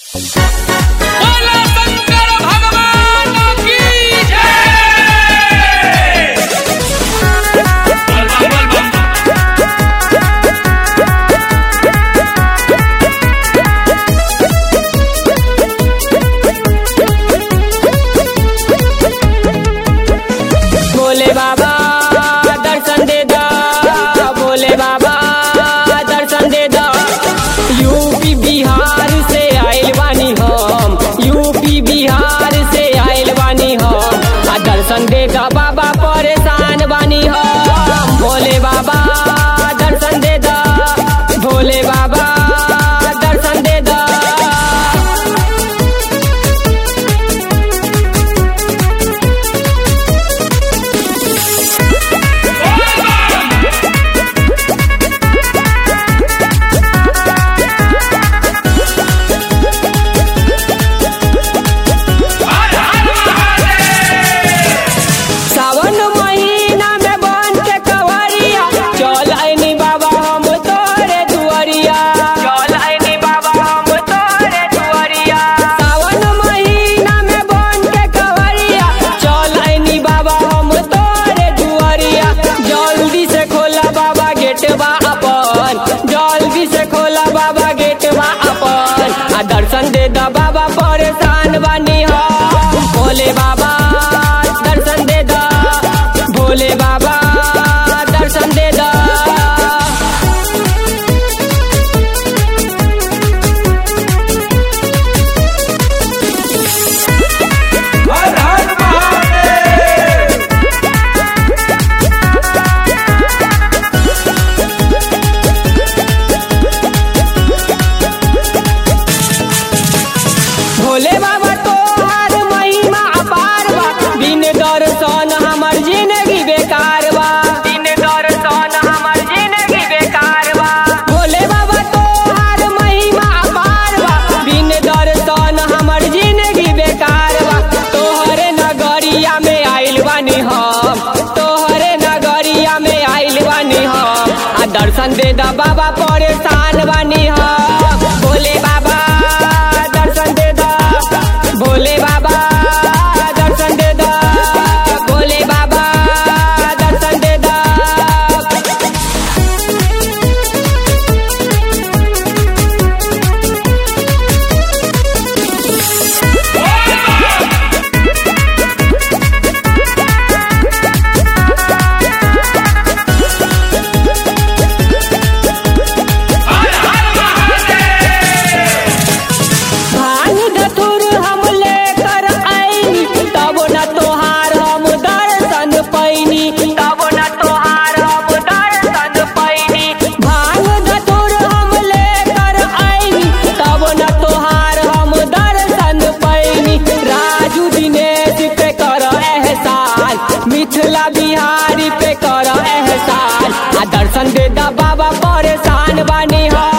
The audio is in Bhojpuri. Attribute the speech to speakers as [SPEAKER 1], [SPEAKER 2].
[SPEAKER 1] बोलो शंकर भगवान की जय।
[SPEAKER 2] भोले बाबा दर्शन दे दा, भोले बाबा दर्शन दे दा। यूपी बिहार से आइल बानी हम, यूपी बिहार से आइल बानी हम। दर्शन दे दा बाबा, परेशान बानी हम। भोले बाबा दर्शन दे दा, भोले बाबा दर्शन दे दा। सावन महीना में बन के कवरिया चल आइनी बाबा हम तोरे दुआरिया, चल आइनी बाबा हम तोरे दुआरिया। सावन महीना में बन के कवरिया चल आइनी बाबा हम तोरे दुआरिया। जल्दी से खोला बाबा गेटवा अपन, जल्दी से खोला बाबा गेटवा अपन। दर्शन दे दा बाबा, परेशान बानी हम। भोले बाबा दर्शन दे दा, भोले बाबा दर्शन दे दा।
[SPEAKER 1] हर हर महादेव।
[SPEAKER 2] भोले बाबा तोहार महिमा अपार बा, बिन दर्शन हमर जिंदगी बेकार बा, बिन दर्शन हमर जिंदगी बेकार बा। भोले बाबा तोहार महिमा अपार बा, बिन दर्शन हमर जिंदगी बेकार बा। तोहरे नगरिया में आइल बानी हम, तोहरे नगरिया में आइल बानी हम। दर्शन दे दा बाबा, परेशान बानी हम। भोले बाबा दर्शन दे दा, भोले बाबा दर्शन दे दा, भोले बाबा दर्शन दे दा।
[SPEAKER 1] हर हर महादेव।
[SPEAKER 2] भांग धतूर हम लेकर आईनी, तब न तोहार हम दर्शन पैनी, तब न तोहार हम दर्शन पैनी। भांग धतूर हम लेकर आईनी, तब न तोहार हम दर्शन पैनी। राजू दिनेश पे कर एहसान, मिथिला बिहारी पे कर एहसान। दर्शन दे दा बाबा, परेशान बानी हम।